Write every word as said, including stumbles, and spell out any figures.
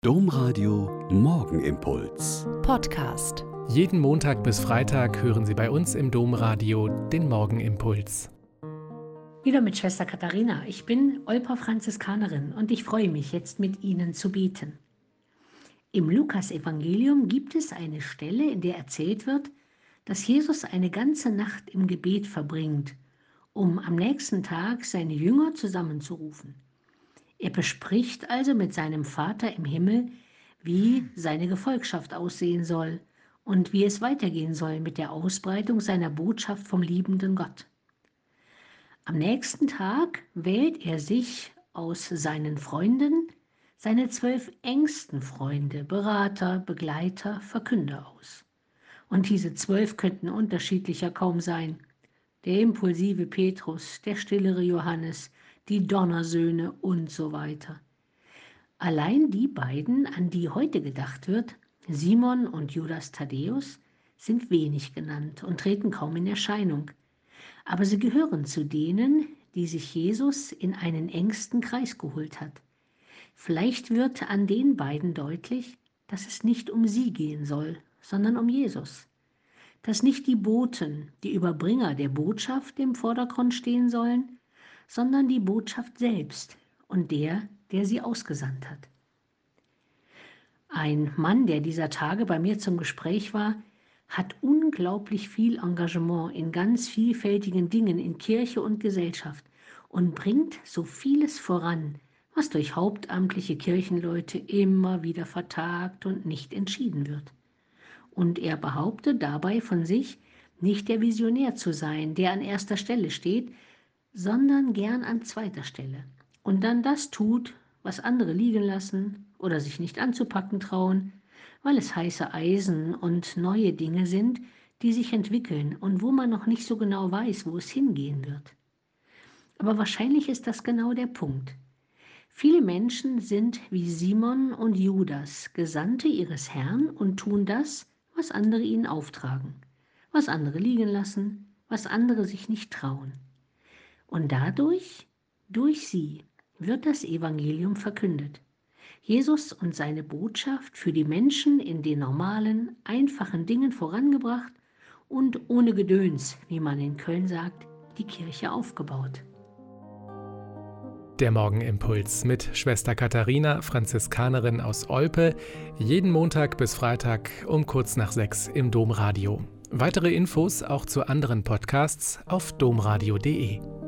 Domradio Morgenimpuls. Podcast. Jeden Montag bis Freitag hören Sie bei uns im Domradio den Morgenimpuls. Wieder mit Schwester Katharina. Ich bin Olper Franziskanerin und ich freue mich, jetzt mit Ihnen zu beten. Im Lukas-Evangelium gibt es eine Stelle, in der erzählt wird, dass Jesus eine ganze Nacht im Gebet verbringt, um am nächsten Tag seine Jünger zusammenzurufen. Er bespricht also mit seinem Vater im Himmel, wie seine Gefolgschaft aussehen soll und wie es weitergehen soll mit der Ausbreitung seiner Botschaft vom liebenden Gott. Am nächsten Tag wählt er sich aus seinen Freunden seine zwölf engsten Freunde, Berater, Begleiter, Verkünder aus. Und diese zwölf könnten unterschiedlicher kaum sein. Der impulsive Petrus, der stillere Johannes, die Donnersöhne und so weiter. Allein die beiden, an die heute gedacht wird, Simon und Judas Thaddäus, sind wenig genannt und treten kaum in Erscheinung. Aber sie gehören zu denen, die sich Jesus in einen engsten Kreis geholt hat. Vielleicht wird an den beiden deutlich, dass es nicht um sie gehen soll, sondern um Jesus. Dass nicht die Boten, die Überbringer der Botschaft im Vordergrund stehen sollen, sondern die Botschaft selbst und der, der sie ausgesandt hat. Ein Mann, der dieser Tage bei mir zum Gespräch war, hat unglaublich viel Engagement in ganz vielfältigen Dingen in Kirche und Gesellschaft und bringt so vieles voran, was durch hauptamtliche Kirchenleute immer wieder vertagt und nicht entschieden wird. Und er behauptet dabei von sich, nicht der Visionär zu sein, der an erster Stelle steht, sondern gern an zweiter Stelle und dann das tut, was andere liegen lassen oder sich nicht anzupacken trauen, weil es heiße Eisen und neue Dinge sind, die sich entwickeln und wo man noch nicht so genau weiß, wo es hingehen wird. Aber wahrscheinlich ist das genau der Punkt. Viele Menschen sind wie Simon und Judas, Gesandte ihres Herrn und tun das, was andere ihnen auftragen, was andere liegen lassen, was andere sich nicht trauen. Und dadurch, durch sie, wird das Evangelium verkündet. Jesus und seine Botschaft für die Menschen in den normalen, einfachen Dingen vorangebracht und ohne Gedöns, wie man in Köln sagt, die Kirche aufgebaut. Der Morgenimpuls mit Schwester Katharina, Franziskanerin aus Olpe, jeden Montag bis Freitag um kurz nach sechs im Domradio. Weitere Infos auch zu anderen Podcasts auf domradio punkt de.